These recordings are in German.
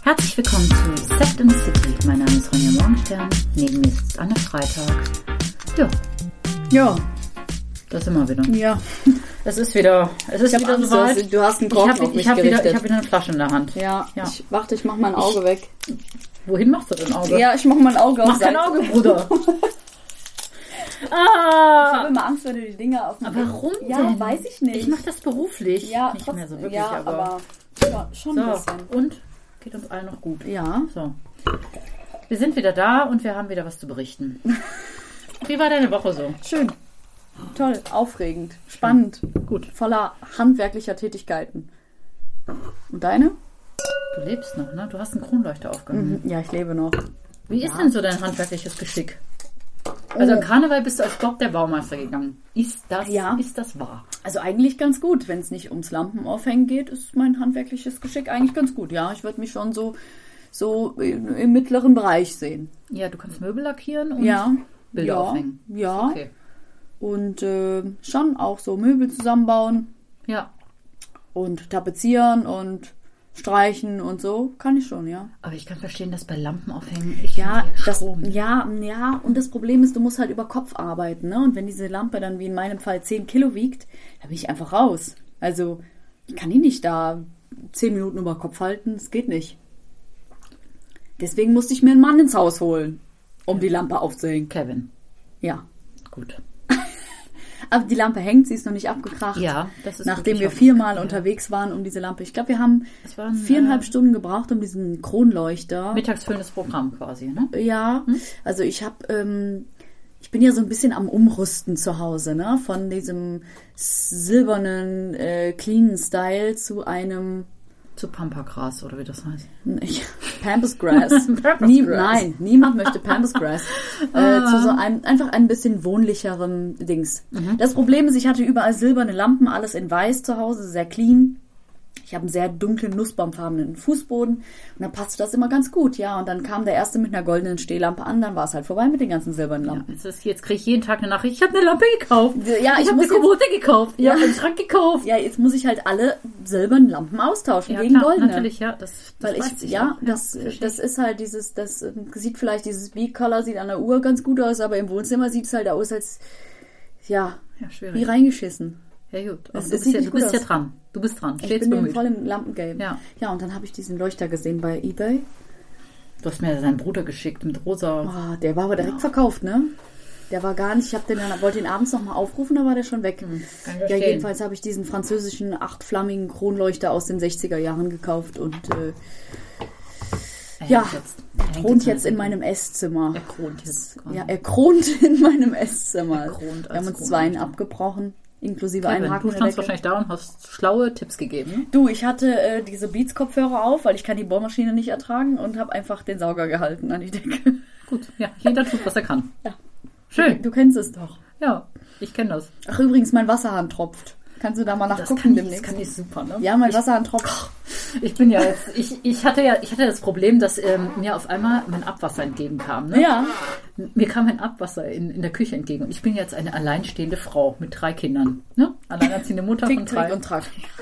Herzlich willkommen zu Set in the City. Mein Name ist Ronja Morgenstern. Neben mir sitzt Anne Freitag. Ja. Das sind wir wieder. Ja. Es ist wieder soweit. Du hast einen Korken auf mich gerichtet. Ich habe wieder eine Flasche in der Hand. Ja. Ich mach mein Auge weg. Wohin machst du dein Auge? Ja, ich mach mein Auge auf. Mach kein Auge, Bruder. Ich habe immer Angst, wenn du die Dinger auf dem Aber warum denn? Ja, weiß ich nicht. Ich mache das beruflich. Ja, nicht mehr so wirklich, ja, aber schon so. ein bisschen. Und? Geht uns allen noch gut? Ja. So. Wir sind wieder da und wir haben wieder was zu berichten. Wie war deine Woche so? Schön. Toll, aufregend, spannend, Gut. voller handwerklicher Tätigkeiten. Und deine? Du lebst noch, ne? Du hast einen Kronleuchter aufgehangen. Ja, ich lebe noch. Wie ist denn so dein handwerkliches Geschick? Also am Karneval bist du als Bob der Baumeister gegangen. Ist das wahr? Also eigentlich ganz gut. Wenn es nicht ums Lampenaufhängen geht, ist mein handwerkliches Geschick eigentlich ganz gut. Ja, ich würde mich schon so im mittleren Bereich sehen. Ja, du kannst Möbel lackieren und Bilder aufhängen. Ja. Okay. Und schon auch so Möbel zusammenbauen. Ja. Und tapezieren und streichen und so. Kann ich schon, ja. Aber ich kann verstehen, dass bei Lampenaufhängen und das Problem ist, du musst halt über Kopf arbeiten, ne? Und wenn diese Lampe dann wie in meinem Fall 10 Kilo wiegt, dann bin ich einfach raus. Also ich kann die nicht da 10 Minuten über Kopf halten, das geht nicht. Deswegen musste ich mir einen Mann ins Haus holen, um die Lampe aufzuhängen. Kevin. Ja. Gut. Aber die Lampe hängt, sie ist noch nicht abgekracht. Ja, das ist nachdem wir 4-mal unterwegs waren um diese Lampe. Ich glaube, wir haben 4,5 Stunden gebraucht, um diesen Kronleuchter. Mittagsfüllendes Programm quasi, ne? Ja, also ich bin ja so ein bisschen am Umrüsten zu Hause, ne? Von diesem silbernen, cleanen Style zu einem... Zu Pampagras oder wie das heißt. Pampas Grass. Nein, niemand möchte Pampas Grass. Zu so einfach ein bisschen wohnlicherem Dings. Das Problem ist, ich hatte überall silberne Lampen, alles in weiß zu Hause, sehr clean. Ich habe einen sehr dunklen, nussbaumfarbenen Fußboden und dann passte das immer ganz gut, ja. Und dann kam der erste mit einer goldenen Stehlampe an, dann war es halt vorbei mit den ganzen silbernen Lampen. Ja, jetzt kriege ich jeden Tag eine Nachricht, ich habe eine Lampe gekauft. Ja, ich habe eine Kommode gekauft. Ich habe einen Schrank gekauft. Ja, jetzt muss ich halt alle silbernen Lampen austauschen gegen klar, goldene. Natürlich, ja. Das ist halt dieses, das sieht vielleicht, dieses Beat-Color sieht an der Uhr ganz gut aus, aber im Wohnzimmer sieht es halt aus, als, schwierig. Wie reingeschissen. Ja gut, also du bist ja dran. Du bist dran. Ich bin voll im Lampengame. Ja, und dann habe ich diesen Leuchter gesehen bei eBay. Du hast mir seinen Bruder geschickt mit rosa. Oh, der war aber direkt verkauft, ne? Der war gar nicht, wollte ihn abends nochmal aufrufen, da war der schon weg. Ja, jedenfalls habe ich diesen französischen 8-flammigen Kronleuchter aus den 60er Jahren gekauft und er thront jetzt in meinem Esszimmer. Er thront jetzt. Ja, er thront in meinem Esszimmer. Wir haben uns 2 abgebrochen. Inklusive einem Haken. Du standst wahrscheinlich da und hast schlaue Tipps gegeben. Du, ich hatte diese Beats-Kopfhörer auf, weil ich kann die Bohrmaschine nicht ertragen und habe einfach den Sauger gehalten an die Decke. Gut, ja, jeder tut, was er kann. Ja. Schön. Du kennst es doch. Ja, ich kenne das. Ach, übrigens, mein Wasserhahn tropft. Kannst du da mal nachgucken demnächst? Das kann ich super, ne? Ja, mein Wasserhahn tropft. Ich bin ja jetzt, ich hatte das Problem, dass mir auf einmal mein Abwasser entgegenkam. Ne? Ja. Mir kam mein Abwasser in der Küche entgegen. Und ich bin jetzt eine alleinstehende Frau mit 3 Kindern. Ne? Alleinerziehende Mutter von 3. Tick und Track.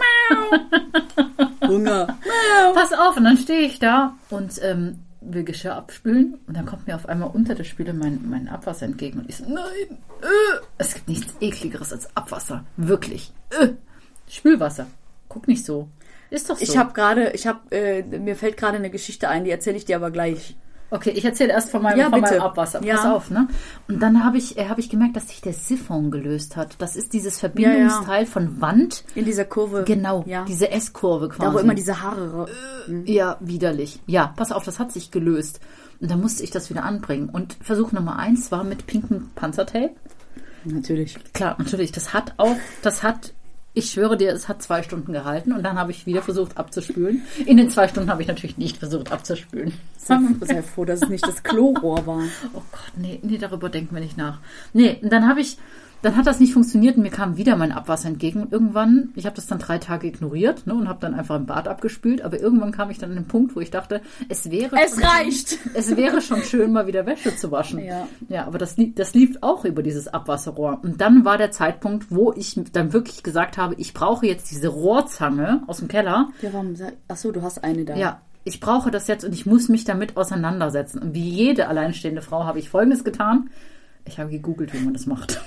Hunger. Pass auf, und dann stehe ich da und will Geschirr abspülen. Und dann kommt mir auf einmal unter der Spüle mein Abwasser entgegen. Und ich so, nein, es gibt nichts Ekligeres als Abwasser. Wirklich. Spülwasser. Guck nicht so. Ist doch so. Mir fällt gerade eine Geschichte ein, die erzähle ich dir aber gleich. Okay, ich erzähle erst von meinem Abwasser. Ja. Pass auf, ne? Und dann habe ich gemerkt, dass sich der Siphon gelöst hat. Das ist dieses Verbindungsteil von Wand. In dieser Kurve. Genau, diese S-Kurve quasi. Da, wo immer diese Haare... Ja, widerlich. Ja, pass auf, das hat sich gelöst. Und dann musste ich das wieder anbringen. Und Versuch Nummer 1 war mit pinkem Panzertape. Natürlich. Klar, natürlich. Ich schwöre dir, es hat 2 Stunden gehalten und dann habe ich wieder versucht abzuspülen. In den 2 Stunden habe ich natürlich nicht versucht abzuspülen. Sei froh, dass es nicht das Klorohr war. Oh Gott, nee, darüber denken wir nicht nach. Nee, und dann hat das nicht funktioniert und mir kam wieder mein Abwasser entgegen. Und irgendwann, ich habe das dann 3 Tage ignoriert, ne, und habe dann einfach im Bad abgespült. Aber irgendwann kam ich dann an den Punkt, wo ich dachte, es wäre schon schön, mal wieder Wäsche zu waschen. Ja, aber das lief auch über dieses Abwasserrohr. Und dann war der Zeitpunkt, wo ich dann wirklich gesagt habe, ich brauche jetzt diese Rohrzange aus dem Keller. Ja, warum? Achso, du hast eine da. Ja. ich brauche das jetzt und ich muss mich damit auseinandersetzen. Und wie jede alleinstehende Frau habe ich Folgendes getan. Ich habe gegoogelt, wie man das macht.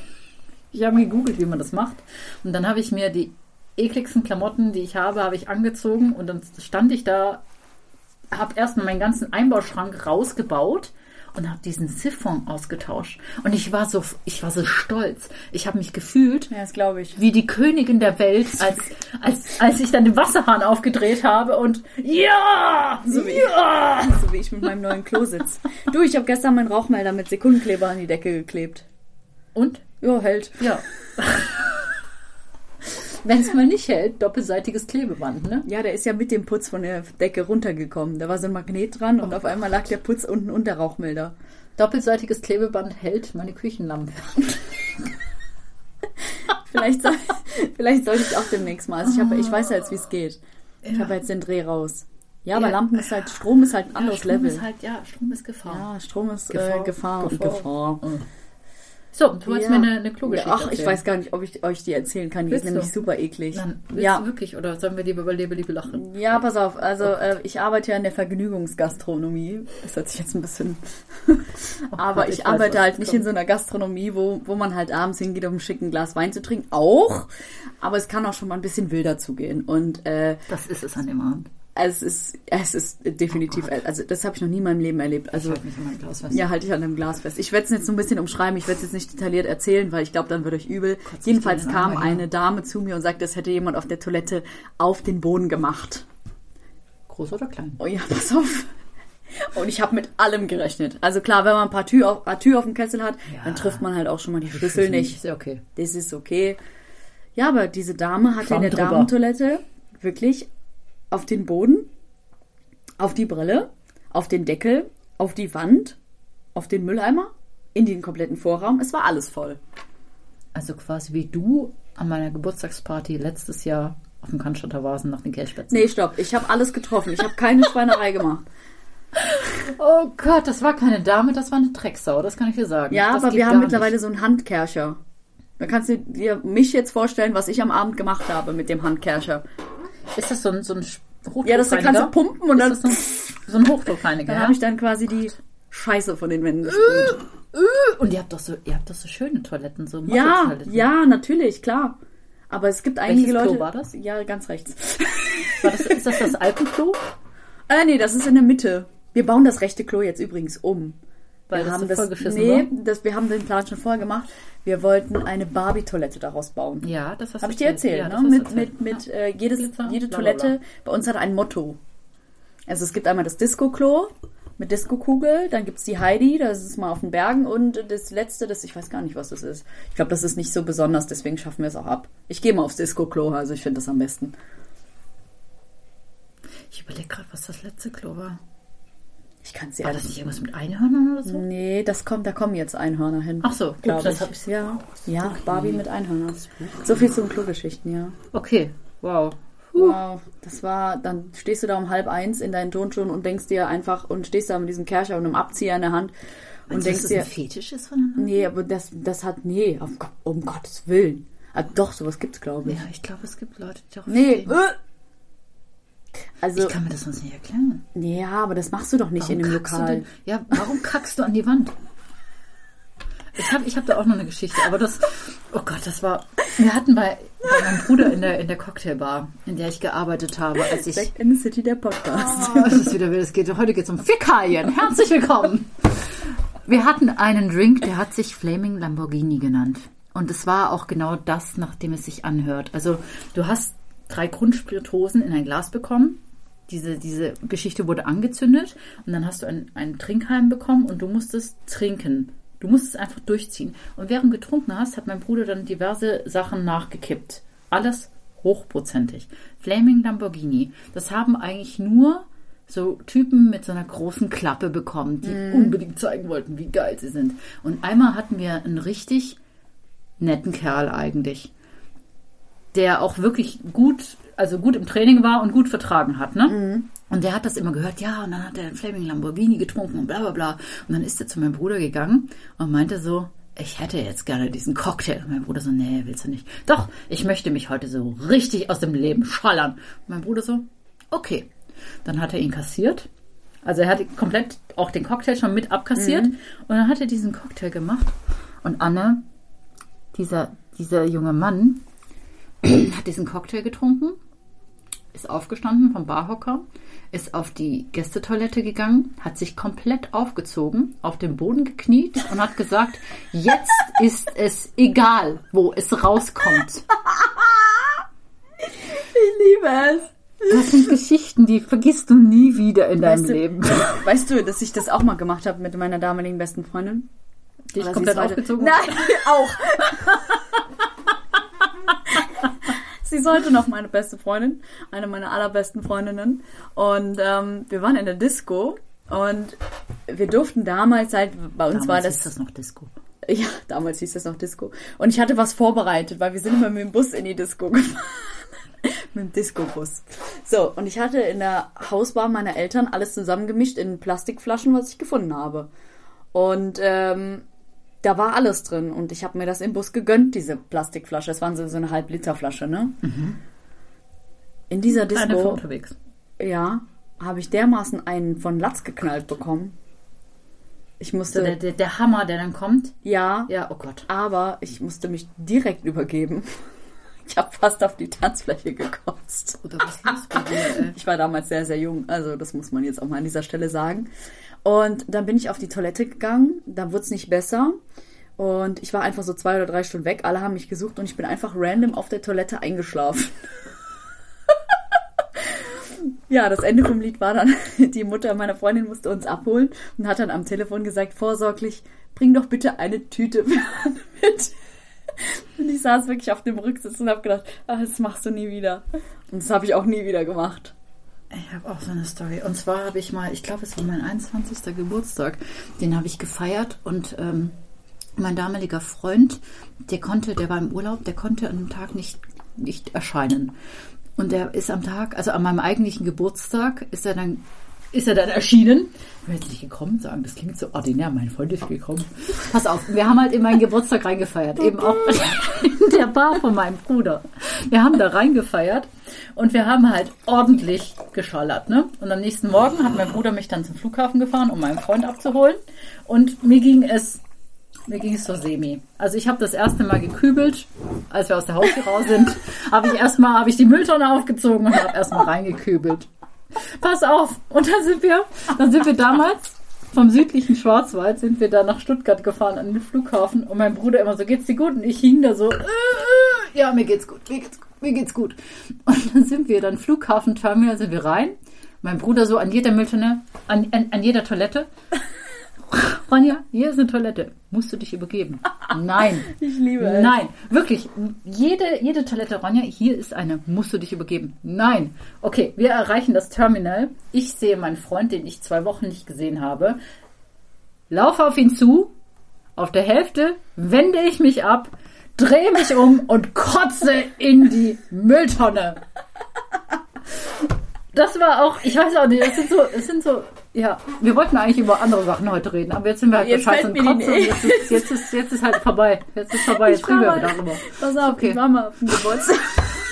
Und dann habe ich mir die ekligsten Klamotten, die ich habe ich angezogen und dann stand ich da, habe erstmal meinen ganzen Einbauschrank rausgebaut und habe diesen Siphon ausgetauscht. Und ich war so stolz. Ich habe mich gefühlt, ja, das glaube ich, wie die Königin der Welt, als ich dann den Wasserhahn aufgedreht habe und so wie ich mit meinem neuen Klo sitze. Du, ich habe gestern meinen Rauchmelder mit Sekundenkleber an die Decke geklebt. Und? Ja, hält. Ja. Wenn es mal nicht hält, doppelseitiges Klebeband, ne? Ja, der ist ja mit dem Putz von der Decke runtergekommen. Da war so ein Magnet dran und auf einmal lag der Putz unten unter Rauchmelder. Doppelseitiges Klebeband hält meine Küchenlampe. Vielleicht sollte ich auch demnächst mal. Also ich weiß ja jetzt, wie es geht. Ja. Ich habe jetzt den Dreh raus. Ja, aber Lampen ist halt, Strom ist halt ein anderes Level. Strom ist Gefahr. Ja, Strom ist Gefahr und Gefahr. So, du wolltest mir eine Klogeschichte erzählen. Ich weiß gar nicht, ob ich euch die erzählen kann. Die ist nämlich super eklig. Willst du wirklich? Oder sollen wir lieber über Liebe lachen? Ja, pass auf. Also ich arbeite ja in der Vergnügungsgastronomie. Das hört sich jetzt ein bisschen... aber ich arbeite halt nicht in so einer Gastronomie, wo man halt abends hingeht, um ein schicken Glas Wein zu trinken. Auch. Aber es kann auch schon mal ein bisschen wilder zugehen. Und das ist es an dem Abend. Es ist definitiv, also das habe ich noch nie in meinem Leben erlebt. Also, ich halte mich an meinem Glas fest. Ja, halte ich an einem Glas fest. Ich werde es jetzt so ein bisschen umschreiben, ich werde es jetzt nicht detailliert erzählen, weil ich glaube, dann wird euch übel. Jedenfalls kam eine Dame zu mir und sagte, das hätte jemand auf der Toilette auf den Boden gemacht. Groß oder klein? Oh ja, pass auf. Und ich habe mit allem gerechnet. Also klar, wenn man ein paar Tür auf dem Kessel hat, dann trifft man halt auch schon mal die Schlüssel nicht. Ist ja okay. Das ist okay. Ja, aber diese Dame hatte in der Damentoilette wirklich auf den Boden, auf die Brille, auf den Deckel, auf die Wand, auf den Mülleimer, in den kompletten Vorraum. Es war alles voll. Also quasi wie du an meiner Geburtstagsparty letztes Jahr auf dem Cannstatter Vasen nach den Kelchspätzen. Nee, stopp. Ich habe alles getroffen. Ich habe keine Schweinerei gemacht. Oh Gott, das war keine Dame, das war eine Drecksau. Das kann ich dir sagen. Ja, aber wir haben mittlerweile so einen Handkercher. Da kannst du dir mich jetzt vorstellen, was ich am Abend gemacht habe mit dem Handkercher. Ist das so ein Hochdruckreiniger? Ja, das kannst du pumpen und dann... so ein Hochdruckreiniger, Dann habe ich dann quasi die Scheiße von den Wänden gespült. Und ihr habt doch so schöne Toiletten, so Ja, natürlich, klar. Aber es gibt einige Leute... Klo war das? Ja, ganz rechts. Ist das Alpenklo? Nee, das ist in der Mitte. Wir bauen das rechte Klo jetzt übrigens um. Weil wir haben das vollgeschissen war? Wir haben den Plan schon vorher gemacht. Wir wollten eine Barbie-Toilette daraus bauen. Ja, das hast du Habe ich dir erzählt, ja, ne? Jede Toilette bei uns hat ein Motto. Also es gibt einmal das Disco-Klo mit Disco-Kugel, dann gibt es die Heidi, das ist mal auf den Bergen und das letzte, ich weiß gar nicht, was das ist. Ich glaube, das ist nicht so besonders, deswegen schaffen wir es auch ab. Ich gehe mal aufs Disco-Klo, also ich finde das am besten. Ich überlege gerade, was das letzte Klo war. Ich kann es ja. War das nicht irgendwas mit Einhörnern oder so? Nee, da kommen jetzt Einhörner hin. Ach so, gut, das habe ich. Ja, Barbie mit Einhörnern. So viel zu den Klogeschichten, ja. Okay, wow. Wow, das war, dann stehst du da um 12:30 in deinen Turnschuhen und denkst dir einfach, und stehst da mit diesem Kercher und einem Abzieher in der Hand und denkst dir... ein Fetisch ist voneinander? Nee, aber das hat, um Gottes Willen. Also doch, sowas gibt's, glaube ich. Ja, ich glaube, es gibt Leute, die darauf stehen. Also, ich kann mir das sonst nicht erklären. Ja, aber das machst du doch nicht in dem Lokal. Ja, warum kackst du an die Wand? Ich hab da auch noch eine Geschichte, aber oh Gott, wir hatten bei meinem Bruder in der Cocktailbar, in der ich gearbeitet habe, als ich... Back in the City, der Podcast. Oh, das ist wieder, heute geht es um Fäkalien. Herzlich willkommen. Wir hatten einen Drink, der hat sich Flaming Lamborghini genannt. Und es war auch genau das, nach dem es sich anhört. Also, du hast 3 Grundspiritosen in ein Glas bekommen. Diese Geschichte wurde angezündet und dann hast du einen Trinkhalm bekommen und du musstest trinken. Du musst es einfach durchziehen. Und während du getrunken hast, hat mein Bruder dann diverse Sachen nachgekippt. Alles hochprozentig. Flaming Lamborghini. Das haben eigentlich nur so Typen mit so einer großen Klappe bekommen, die unbedingt zeigen wollten, wie geil sie sind. Und einmal hatten wir einen richtig netten Kerl eigentlich, der auch wirklich gut im Training war und gut vertragen hat, ne? Mhm. Und der hat das immer gehört, ja, und dann hat er einen Flaming Lamborghini getrunken und bla bla bla. Und dann ist er zu meinem Bruder gegangen und meinte so, ich hätte jetzt gerne diesen Cocktail. Und mein Bruder so, nee, willst du nicht. Doch, ich möchte mich heute so richtig aus dem Leben schallern. Und mein Bruder so, okay. Dann hat er ihn kassiert. Also er hat komplett auch den Cocktail schon mit abkassiert. Und dann hat er diesen Cocktail gemacht. Und Anne, dieser junge Mann, hat diesen Cocktail getrunken, ist aufgestanden vom Barhocker, ist auf die Gästetoilette gegangen, hat sich komplett aufgezogen, auf den Boden gekniet und hat gesagt, jetzt ist es egal, wo es rauskommt. Ich liebe es. Das sind Geschichten, die vergisst du nie wieder in deinem Leben. Weißt du, dass ich das auch mal gemacht habe mit meiner damaligen besten Freundin? Die ich komplett aufgezogen habe? Nein, auch. Sie ist heute noch meine beste Freundin, eine meiner allerbesten Freundinnen. Und wir waren in der Disco und wir durften damals halt, bei uns war das... hieß das noch Disco. Ja, damals hieß das noch Disco. Und ich hatte was vorbereitet, weil wir sind immer mit dem Bus in die Disco gefahren. Mit dem Disco-Bus. So, und ich hatte in der Hausbar meiner Eltern alles zusammengemischt in Plastikflaschen, was ich gefunden habe. Und da war alles drin und ich habe mir das im Bus gegönnt, diese Plastikflasche. Das waren so eine Halb-Liter-Flasche, ne? Mhm. In dieser Disco, eine für unterwegs. Ja, habe ich dermaßen einen von Latz geknallt bekommen. Ich musste... So der Hammer, der dann kommt? Ja. Ja, oh Gott. Aber ich musste mich direkt übergeben. Ich habe fast auf die Tanzfläche gekotzt. Oder was ist bei dir, ey? Ich war damals sehr, sehr jung, also das muss man jetzt auch mal an dieser Stelle sagen. Und dann bin ich auf die Toilette gegangen, da wurde es nicht besser. Und ich war einfach so 2 oder 3 Stunden weg, alle haben mich gesucht und ich bin einfach random auf der Toilette eingeschlafen. Ja, das Ende vom Lied war dann, die Mutter meiner Freundin musste uns abholen und hat dann am Telefon gesagt, vorsorglich, bring doch bitte eine Tüte mit. Und ich saß wirklich auf dem Rücksitz und habe gedacht, das machst du nie wieder. Und das habe ich auch nie wieder gemacht. Ich habe auch so eine Story. Und zwar habe ich mal, ich glaube, es war mein 21. Geburtstag, den habe ich gefeiert und mein damaliger Freund, der war im Urlaub, der konnte an dem Tag nicht erscheinen. Und der ist am Tag, also an meinem eigentlichen Geburtstag, ist er dann erschienen. Ich will jetzt nicht gekommen sagen, das klingt so ordinär, mein Freund ist gekommen. Pass auf, wir haben halt in meinen Geburtstag reingefeiert, eben auch in der Bar von meinem Bruder. Wir haben da reingefeiert und wir haben halt ordentlich geschallert, ne? Und am nächsten Morgen hat mein Bruder mich dann zum Flughafen gefahren, um meinen Freund abzuholen. Und mir ging es so semi. Also ich habe das erste Mal gekübelt, als wir aus der Haustür raus sind, habe ich die Mülltonne aufgezogen und habe erstmal reingekübelt. Pass auf! Und dann sind wir damals vom südlichen Schwarzwald sind wir da nach Stuttgart gefahren an den Flughafen und mein Bruder immer so, geht's dir gut? Und ich hing da so, ja, mir geht's gut. Und dann sind wir Flughafenterminal, sind wir rein. Mein Bruder so an jeder Mülltonne, an jeder Toilette. Ronja, hier ist eine Toilette. Musst du dich übergeben? Nein. Ich liebe es. Nein, wirklich. Jede Toilette, Ronja, hier ist eine. Musst du dich übergeben? Nein. Okay, wir erreichen das Terminal. Ich sehe meinen Freund, den ich 2 Wochen nicht gesehen habe. Laufe auf ihn zu. Auf der Hälfte wende ich mich ab, drehe mich um und kotze in die Mülltonne. Das war auch, ich weiß auch nicht, es sind so, ja, wir wollten eigentlich über andere Sachen heute reden, aber jetzt sind wir halt bei Scheiß und Kotze und jetzt ist halt vorbei. Jetzt reden wir darüber. Pass auf, okay. Ich war mal auf dem Geburtstag.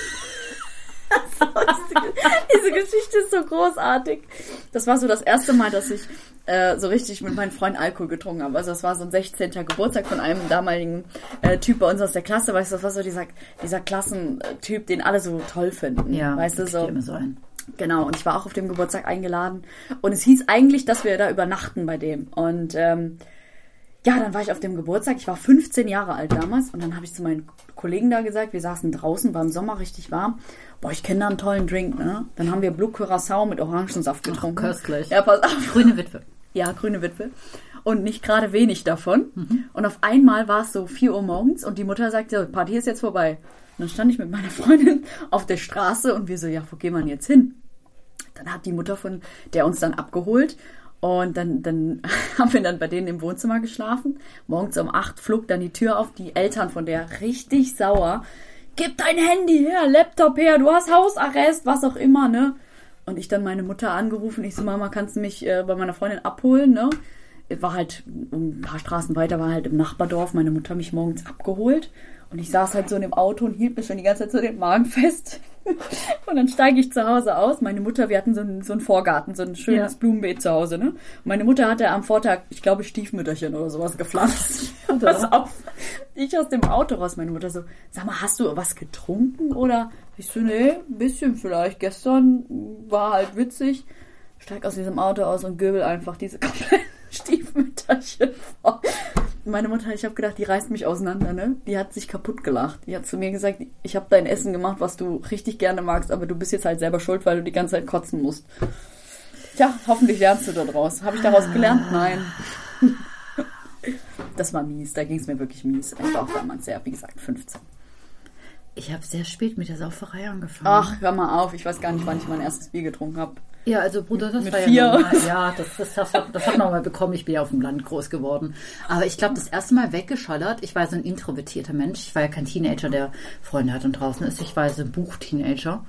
Diese Geschichte ist so großartig. Das war so das erste Mal, dass ich so richtig mit meinen Freunden Alkohol getrunken habe. Also das war so ein 16. Geburtstag von einem damaligen Typ bei uns aus der Klasse. Weißt du, das war so dieser Klassentyp, den alle so toll finden. Ja, weißt du, so. Immer so ein. Genau, und ich war auch auf dem Geburtstag eingeladen. Und es hieß eigentlich, dass wir da übernachten bei dem. Und ja, dann war ich auf dem Geburtstag. Ich war 15 Jahre alt damals. Und dann habe ich zu meinen Kollegen da gesagt, wir saßen draußen, war im Sommer richtig warm. Boah, ich kenne da einen tollen Drink, ne? Dann haben wir Blue Curacao mit Orangensaft getrunken. Ach, köstlich. Ja, pass auf. Grüne Witwe. Ja, grüne Witwe. Und nicht gerade wenig davon. Mhm. Und auf einmal war es so 4 Uhr morgens und die Mutter sagte, Party ist jetzt vorbei. Und dann stand ich mit meiner Freundin auf der Straße und wir so, ja, wo gehen wir denn jetzt hin? Dann hat die Mutter von der uns dann abgeholt und dann haben wir dann bei denen im Wohnzimmer geschlafen. Morgens um 8 flog dann die Tür auf, die Eltern von der richtig sauer. Gib dein Handy her, Laptop her, du hast Hausarrest, was auch immer, ne? Und ich dann meine Mutter angerufen, ich so, Mama, kannst du mich bei meiner Freundin abholen, ne? War halt ein paar Straßen weiter, war halt im Nachbardorf, meine Mutter mich morgens abgeholt und ich saß halt so in dem Auto und hielt mir schon die ganze Zeit so den Magen fest. Und dann steige ich zu Hause aus. Meine Mutter, wir hatten so einen Vorgarten, so ein schönes Blumenbeet zu Hause, ne? Und meine Mutter hatte am Vortag, ich glaube, Stiefmütterchen oder sowas gepflanzt. Pass auf. Ich aus dem Auto raus, meine Mutter so, sag mal, hast du was getrunken? Oder ich so, nee, ein bisschen vielleicht. Gestern war halt witzig. Steig aus diesem Auto aus und göbel einfach diese kompletten Stiefmütterchen vor. Meine Mutter, ich habe gedacht, die reißt mich auseinander, ne? Die hat sich kaputt gelacht. Die hat zu mir gesagt, ich habe dein Essen gemacht, was du richtig gerne magst, aber du bist jetzt halt selber schuld, weil du die ganze Zeit kotzen musst. Tja, hoffentlich lernst du daraus. Habe ich daraus gelernt? Nein. Das war mies, da ging es mir wirklich mies. Ich war auch damals sehr, wie gesagt, 15. Ich habe sehr spät mit der Sauferei angefangen. Ach, hör mal auf, ich weiß gar nicht, wann ich mein erstes Bier getrunken habe. Ja, also Bruder, das mit war 4. ja normal. Ja, das hat man mal bekommen. Ich bin ja auf dem Land groß geworden. Aber ich glaube, das erste Mal weggeschallert, ich war so ein introvertierter Mensch. Ich war ja kein Teenager, der Freunde hat und draußen ist. Ich war so ein Buchteenager.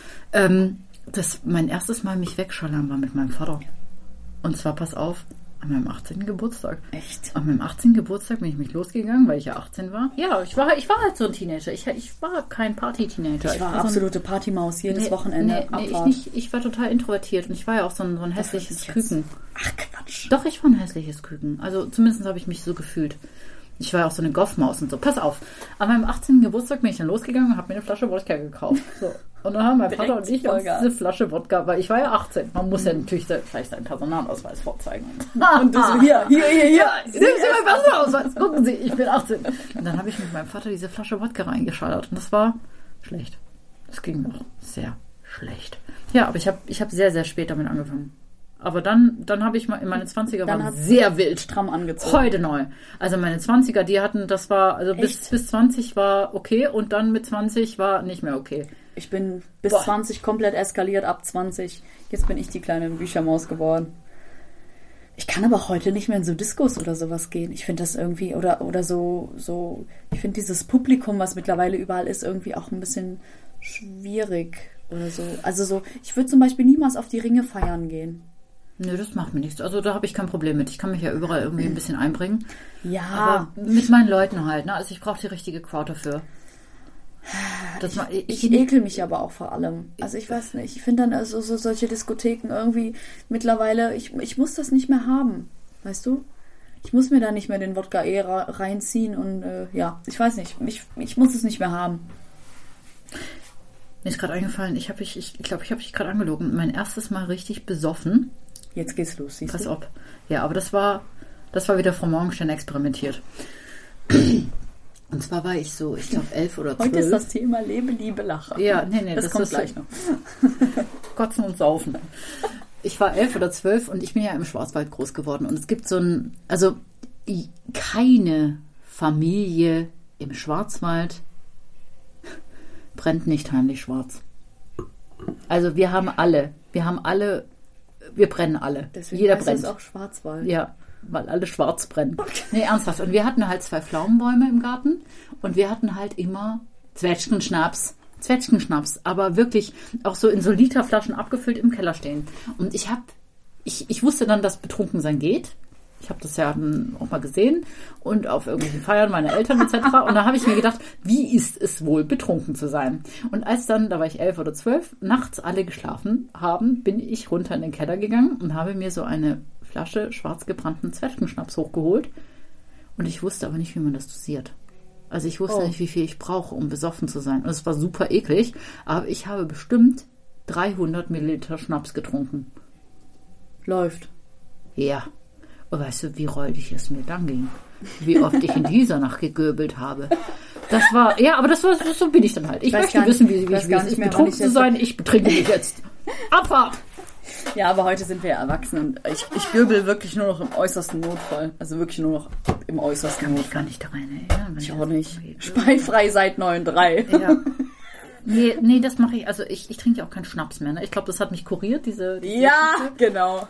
Mein erstes Mal mich wegschallern war mit meinem Vater. Und zwar, pass auf, an meinem 18. Geburtstag. Echt? An meinem 18. Geburtstag bin ich mich losgegangen, weil ich ja 18 war. Ja, ich war halt so ein Teenager. Ich war kein Party-Teenager. Ich war absolute Partymaus, jedes Wochenende. Nee, ich nicht. Ich war total introvertiert und ich war ja auch so ein hässliches Küken. Ach, Quatsch. Doch, ich war ein hässliches Küken. Also zumindest habe ich mich so gefühlt. Ich war ja auch so eine Goffmaus und so. Pass auf, an meinem 18. Geburtstag bin ich dann losgegangen und habe mir eine Flasche Wodka gekauft. So. Und dann haben mein Vater und ich uns diese Flasche Wodka, weil ich war ja 18. Man muss ja natürlich gleich seinen Personalausweis vorzeigen. Und du so, hier. Nehmen Sie meinen Personalausweis. Gucken Sie, ich bin 18. Und dann habe ich mit meinem Vater diese Flasche Wodka reingeschallert. Und das war schlecht. Das ging noch sehr schlecht. Ja, aber ich hab sehr, sehr spät damit angefangen. Aber dann habe ich mal in meine 20er waren sehr wild. Stramm angezogen. Heute neu. Also meine 20er, die hatten, das war, also bis 20 war okay und dann mit 20 war nicht mehr okay. Ich bin bis 20 komplett eskaliert, ab 20. Jetzt bin ich die kleine Büchermaus geworden. Ich kann aber heute nicht mehr in so Diskos oder sowas gehen. Ich finde das irgendwie, oder so, ich finde dieses Publikum, was mittlerweile überall ist, irgendwie auch ein bisschen schwierig oder so. Also so, ich würde zum Beispiel niemals auf die Ringe feiern gehen. Nö, das macht mir nichts. Also da habe ich kein Problem mit. Ich kann mich ja überall irgendwie ein bisschen einbringen. Ja. Aber mit meinen Leuten halt, ne? Also ich brauche die richtige Crowd dafür. Ich ekel mich aber auch vor allem. Also ich weiß nicht, ich finde dann also so solche Diskotheken irgendwie mittlerweile, ich muss das nicht mehr haben, weißt du? Ich muss mir da nicht mehr den Wodka reinziehen und ja, ich weiß nicht, ich muss es nicht mehr haben. Mir ist gerade eingefallen, ich glaube, ich habe dich gerade angelogen. Mein erstes Mal richtig besoffen. Jetzt geht's los, siehst du? Pass auf. Ja, aber das war wieder Frau Morgenstern experimentiert. Und zwar war ich so, ich glaube 11 oder 12. Heute ist das Thema Lebe, Liebe, Lache. Ja, nee, das kommt gleich noch. Kotzen und Saufen. Ich war 11 oder 12 und ich bin ja im Schwarzwald groß geworden. Und es gibt keine Familie im Schwarzwald brennt nicht heimlich schwarz. Also wir brennen alle. Deswegen jeder heißt brennt. Es auch Schwarzwald. Ja, weil alle schwarz brennen. Okay. Nee, ernsthaft. Und wir hatten halt 2 Pflaumenbäume im Garten und wir hatten halt immer Zwetschgenschnaps, aber wirklich auch so in so Literflaschen abgefüllt im Keller stehen. Und ich wusste dann, dass Betrunkensein geht. Ich habe das ja auch mal gesehen und auf irgendwelchen Feiern meiner Eltern etc. Und da habe ich mir gedacht, wie ist es wohl, betrunken zu sein? Und als dann, da war ich 11 oder 12, nachts alle geschlafen haben, bin ich runter in den Keller gegangen und habe mir so eine Flasche schwarz gebrannten Zwetschgenschnaps hochgeholt. Und ich wusste aber nicht, wie man das dosiert. Also ich wusste nicht, wie viel ich brauche, um besoffen zu sein. Und es war super eklig, aber ich habe bestimmt 300 Milliliter Schnaps getrunken. Läuft. Ja. Und weißt du, wie räudig es mir dann ging? Wie oft ich in dieser Nacht gegöbelt habe. Das war, ja, aber so bin ich dann halt. Ich möchte wissen, wie es ist, betrunken zu sein. Ich betrinke mich jetzt. Abfahrt! Ja, aber heute sind wir ja erwachsen und ich göbel wirklich nur noch im äußersten Notfall. Also wirklich nur noch im äußersten Notfall. Ich kann mich gar nicht daran erinnern. Ich auch nicht. Speifrei seit 9,3. Ja. Nee, das mache ich. Also ich trinke ja auch keinen Schnaps mehr. Ne? Ich glaube, das hat mich kuriert, diese ja, genau.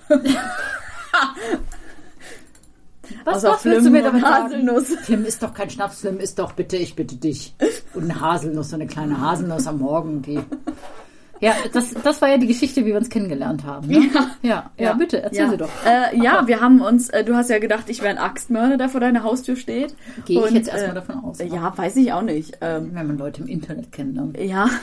Was willst du mir damit sagen? Tim ist doch kein Schnaps, Tim ist doch bitte, ich bitte dich. Und eine Haselnuss, so eine kleine Haselnuss am Morgen, die... Ja, das war ja die Geschichte, wie wir uns kennengelernt haben. Ne? Ja, bitte, erzähl sie doch. Wir haben uns, du hast ja gedacht, ich wäre ein Axtmörder, der vor deiner Haustür steht. Gehe ich jetzt erstmal davon aus. Ja, weiß ich auch nicht. Wenn man Leute im Internet kennenlernt. Ja,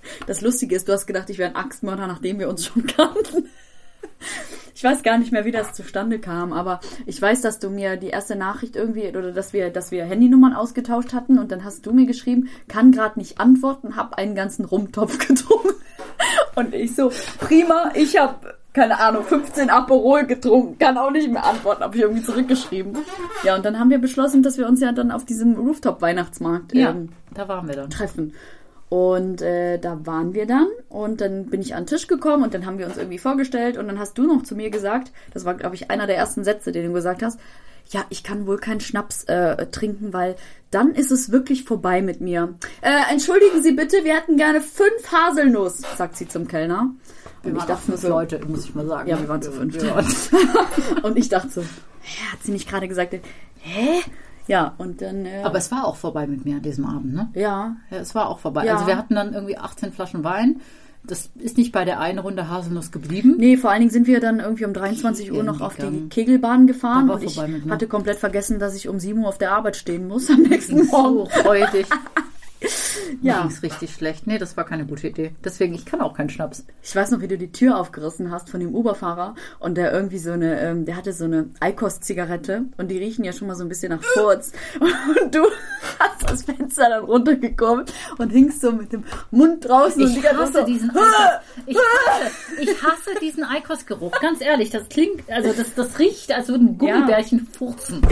Das Lustige ist, du hast gedacht, ich wäre ein Axtmörder, nachdem wir uns schon kannten. Ich weiß gar nicht mehr, wie das zustande kam, aber ich weiß, dass du mir die erste Nachricht irgendwie, oder dass wir Handynummern ausgetauscht hatten und dann hast du mir geschrieben, kann gerade nicht antworten, hab einen ganzen Rumtopf getrunken. Und ich so, prima, ich habe, keine Ahnung, 15 Aperol getrunken, kann auch nicht mehr antworten, habe ich irgendwie zurückgeschrieben. Ja, und dann haben wir beschlossen, dass wir uns ja dann auf diesem Rooftop-Weihnachtsmarkt da waren wir dann. treffen. Und da waren wir dann und dann bin ich an den Tisch gekommen und dann haben wir uns irgendwie vorgestellt und dann hast du noch zu mir gesagt, das war, glaube ich, einer der ersten Sätze, den du gesagt hast, ja, ich kann wohl keinen Schnaps trinken, weil dann ist es wirklich vorbei mit mir. Entschuldigen Sie bitte, wir hätten gerne 5 Haselnuss, sagt sie zum Kellner. Und ich dachte 5 Leute, muss ich mal sagen. Ja, wir waren zu 5. Und ich dachte so, hat sie nicht gerade gesagt, hä? Ja, und dann... Aber es war auch vorbei mit mir an diesem Abend, ne? Ja. Ja, es war auch vorbei. Ja. Also wir hatten dann irgendwie 18 Flaschen Wein. Das ist nicht bei der einen Runde Haselnuss geblieben. Nee, vor allen Dingen sind wir dann irgendwie um 23 Uhr noch auf die Kegelbahn gefahren. Und ich hatte komplett vergessen, dass ich um 7 Uhr auf der Arbeit stehen muss am nächsten Morgen. So freudig. Ja. Mir ging's richtig schlecht. Nee, das war keine gute Idee. Deswegen, ich kann auch keinen Schnaps. Ich weiß noch, wie du die Tür aufgerissen hast von dem Uberfahrer und der irgendwie der hatte so eine Eikos-Zigarette und die riechen ja schon mal so ein bisschen nach Furz. Und du hast das Fenster dann runtergekurbelt und hingst so mit dem Mund draußen. Ich hasse diesen Eikos. Ich hasse diesen Eikos-Geruch. Ganz ehrlich, das klingt, also das riecht, als würden Gummibärchen furzen.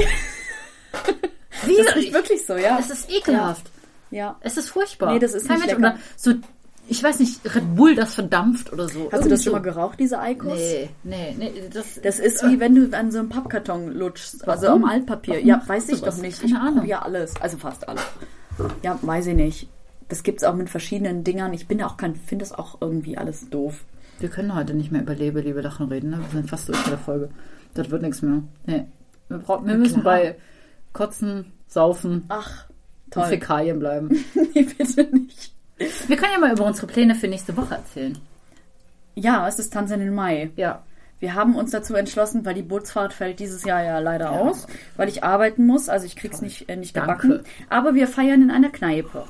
Das riecht wirklich so, ja. Es ist ekelhaft. Ja. Es ist furchtbar. Nee, das ist nicht lecker. Oder so, ich weiß nicht, Red Bull, das verdampft oder so. Hast du das schon mal geraucht, diese Eikos? Nee. Das ist wie wenn du an so einem Pappkarton lutschst. Warum? Also am Altpapier. Warum Ja, weiß ich doch nicht. Keine Ahnung. Ja, alles. Also fast alles. Ja, weiß ich nicht. Das gibt's auch mit verschiedenen Dingern. Ich bin finde das auch irgendwie alles doof. Wir können heute nicht mehr über Liebe, Lachen reden, ne? Wir sind fast durch mit der Folge. Das wird nichts mehr. Nee. Wir müssen bei Kotzen, Saufen und Fäkalien bleiben. Nee, bitte nicht. Wir können ja mal über unsere Pläne für nächste Woche erzählen. Ja, es ist Tanzen im Mai. Ja. Wir haben uns dazu entschlossen, weil die Bootsfahrt fällt dieses Jahr ja leider aus, weil ich arbeiten muss, also ich krieg's nicht gebacken. Danke. Aber wir feiern in einer Kneipe.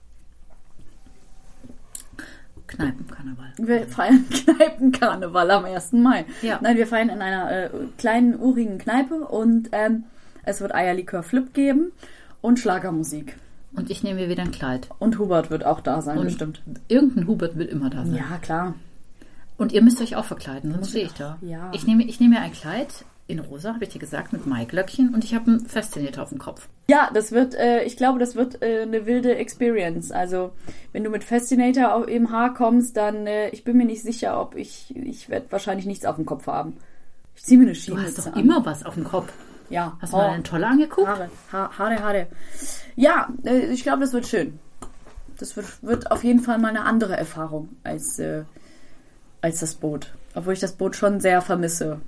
Kneipenkarneval. Wir feiern Kneipenkarneval am 1. Mai. Ja. Nein, wir feiern in einer kleinen, urigen Kneipe und es wird Eierlikör-Flip geben und Schlagermusik. Und ich nehme mir wieder ein Kleid. Und Hubert wird auch da sein, und bestimmt. Irgendein Hubert wird immer da sein. Ja, klar. Und ihr müsst euch auch verkleiden, sonst stehe ich da. Ja. Ich nehme mir ein Kleid in rosa, habe ich dir gesagt, mit Maiglöckchen und ich habe einen Festinator auf dem Kopf. Ja, das wird, ich glaube, das wird eine wilde Experience. Also, wenn du mit Festinator im Haar kommst, dann, ich bin mir nicht sicher, ob ich werde wahrscheinlich nichts auf dem Kopf haben. Ich ziehe mir eine Schiene. Du hast doch immer was auf dem Kopf. Ja. Hast du mal eine tolle angeguckt? Haare. Ja, ich glaube, das wird schön. Das wird auf jeden Fall mal eine andere Erfahrung als das Boot. Obwohl ich das Boot schon sehr vermisse.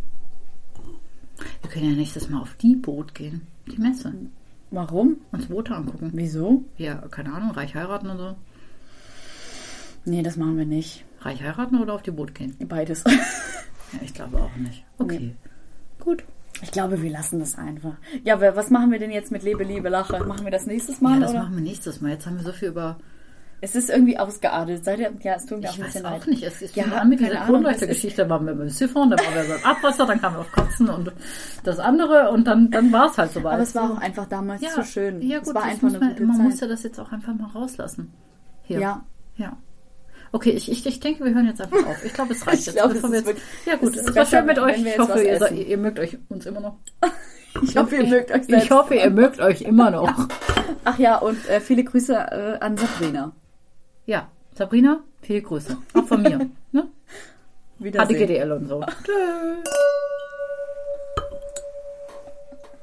Wir können ja nächstes Mal auf die Boot gehen. Die Messe. Warum? Uns Boote angucken. Wieso? Ja, keine Ahnung, reich heiraten oder so. Nee, das machen wir nicht. Reich heiraten oder auf die Boot gehen? Beides. Ja, ich glaube auch nicht. Okay. Nee. Gut. Ich glaube, wir lassen das einfach. Ja, was machen wir denn jetzt mit Lebe, Liebe, Lache? Machen wir das nächstes Mal? Ja, das machen wir nächstes Mal. Jetzt haben wir so viel über... Es ist irgendwie ausgeartet. Es tut mir auch ein bisschen leid. Ich weiß auch nicht. Es fing an mit dieser Kronleuchtergeschichte. Da waren wir beim Ziffern, dann waren wir beim Abwasser, dann kamen wir auf Kotzen und das andere und dann war es halt so weit. Aber es war auch einfach damals zu schön. Ja, gut, es war einfach eine gute Zeit. Man musste das jetzt auch einfach mal rauslassen. Hier. Ja. Okay, ich denke, wir hören jetzt einfach auf. Ich glaube, es reicht jetzt. Ja gut, es war schön mit euch. Ich hoffe, ihr mögt uns immer noch. Ich hoffe, ihr mögt euch selbst. Ich hoffe, ihr mögt euch immer noch. Ach ja, und viele Grüße an Sabrina. Ja, Sabrina, viele Grüße. Auch von mir. Ne? Wiedersehen. HDGDL und so. Tschüss.